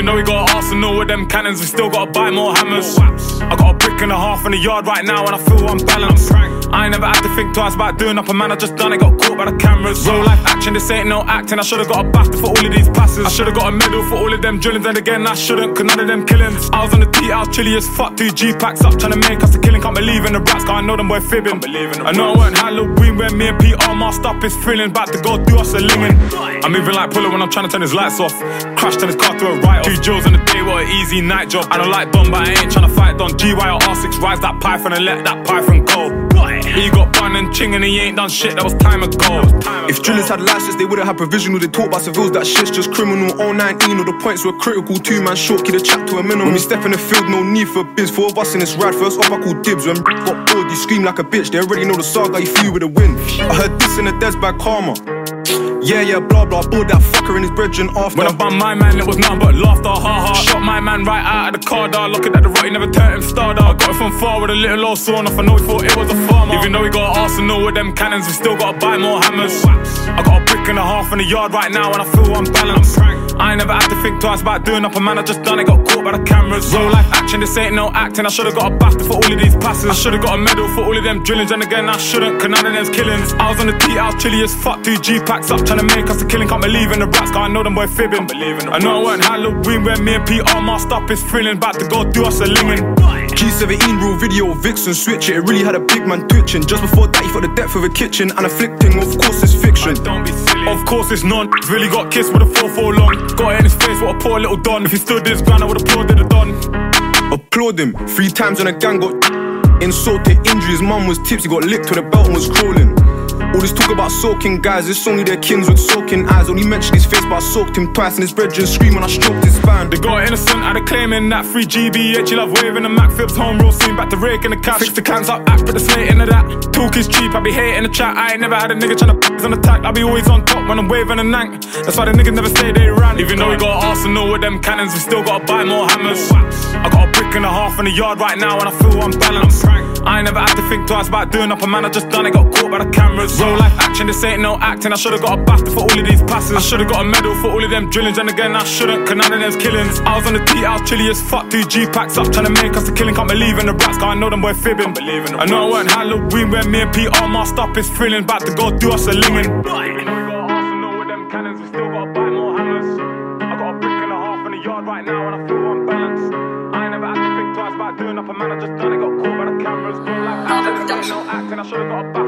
Even though we got Arsenal with them cannons, we still gotta buy more hammers. I got a brick and a half in the yard right now and I feel unbalanced. I ain't never had to think twice about doing up a man, I just done it, got caught by the cameras. Real life action, this ain't no acting. I should've got a BAFTA for all of these passes. I should've got a medal for all of them drillings, and again I shouldn't, cause none of them killings. I was on the T, I was chilly as fuck, 2 G-packs up, trying to make us the killing. Can't believe in the rats, cause I know them boy fibbing. I know it weren't Halloween when me and Pete all masked up, it's thrilling. About to go do us a linging. I'm moving like Puller when I'm trying to turn his lights off. Crashed on his car to a write-off. 2 Jills on the day, what an easy night job. I don't like Don, but I ain't trying to fight Don. GY or R6, rise that python and let that python go. He got bun and ching and he ain't done shit, that was time ago. If drillers had license, they wouldn't have provisional. They talk about civils, that shit's just criminal. 019, all the points were critical. 2-man short, keep the chat to a minimum. When we step in the field, no need for biz. 4 of us in this ride, first off I call dibs. When got bored, you scream like a bitch. They already know the saga, you flew with the wind. I heard this in the Des by Karma. Yeah, blah blah, bored that fucker in his brethren after. When I bummed my man, it was nothing but laughter, ha. Shot my man right out of the car, dawg. Looking at the right, he never turned him star, dawg. Got it from far with a little old sawn off. I know he thought it was a farmer. Even though we got Arsenal with them cannons, we still gotta buy more hammers. I got a brick and a half in the yard right now and I feel unbalanced. I ain't never had to think twice about doing up a man, I just done it, got caught by the cameras. Real life action, this ain't no acting. I should've got a BAFTA for all of these passes. I should've got a medal for all of them drillings, and again I shouldn't, cause none of them's killings. I was on the T, I was chilly as fuck, 2 G-packs up, trying to make us a killing. Can't believe in the rats, cause I know them boy fibbing. I know it weren't Halloween when me and Pete all masked up, it's thrilling. About to go do us a linging. G17 real video, Vixen switch it. It really had a big man twitching. Just before that, he felt the depth of a kitchen and afflicting. Of course it's fiction. Don't be silly. Of course it's none. Really got kissed with a 4-4 long. Got it in his face, what a poor little don. If he stood this ground, I would've applauded the don. Applaud him. 3 times on a gang got insulted. Injury, his mum was tipsy, got licked when the belt and was crawling. All this talk about soaking guys, it's only their kins with soaking eyes. Only mentioned his face, but I soaked him twice. And his brethren scream when I stroked his spine. They got innocent out of claiming that 3 GBH. You love waving the Mac Fibs home roll scene, back to raking the cash. Fix the cans up, act, put the slate into that. Talk is cheap, I be hating the chat. I ain't never had a nigga tryna on the tack. I be always on top when I'm waving a nank. That's why the niggas never say they ran. Even though we got Arsenal with them cannons, we still gotta buy more hammers. I got a brick and a half in the yard right now and I feel unbalanced. I ain't never had to think twice about doing up a man, I just done it, got caught by the cameras. Real life action, this ain't no acting. I should've got a BAFTA for all of these passes. I should've got a medal for all of them drillings, and again I shouldn't, cause none of them's killings. I was on the T, I was chilly as fuck, 2 G-packs up, trying to make us a killing. Can't believe in the rats, cause I know them boy fibbing. I know it weren't Halloween when me and Pete all masked up, it's thrilling. About to go do us a linging. Even though we got Arsenal with them cannons, we still gotta buy more hammers. I got a brick and a half in the yard right now and I feel unbalanced. I ain't never had to think twice about doing up a man, I just done it, got caught by the cameras. Real life action, this ain't no acting. I should've got a